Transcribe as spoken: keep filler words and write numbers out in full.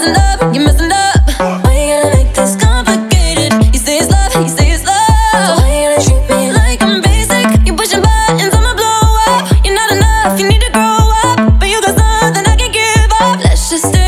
messing up, you're messing up. Why you gotta make this complicated? You say it's love, you say it's love. So why you gotta treat me like I'm basic? You pushing buttons, I'ma blow up. You're not enough, you need to grow up. But you got something I can give up. Let's just stay